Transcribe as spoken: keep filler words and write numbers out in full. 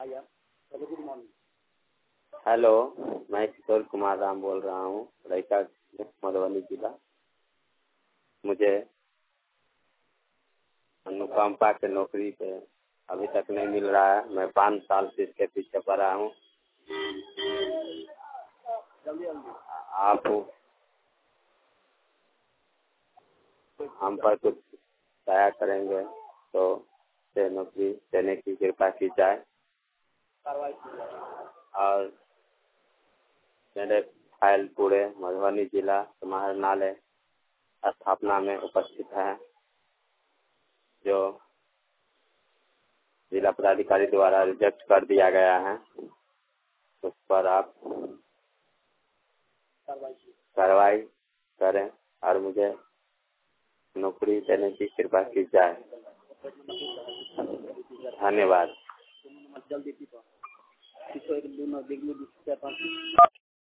Hello, मैं किशोर कुमार राम बोल रहा हूँ, रईका मधुबनी जिला। मुझे अनुकंपा के नौकरी पे अभी तक नहीं मिल रहा है। मैं पाँच साल से इसके पीछे पड़ा हूँ। आप हम पर कुछ दया करेंगे तो से नौकरी देने की कृपा की जाए। और मेरे फाइल पूरे मधुबनी जिला समाहरणालय स्थापना में उपस्थित है, जो जिला पदाधिकारी द्वारा रिजेक्ट कर दिया गया है। उस पर आप कार्रवाई करें और मुझे नौकरी देने की कृपा की जाए। धन्यवाद।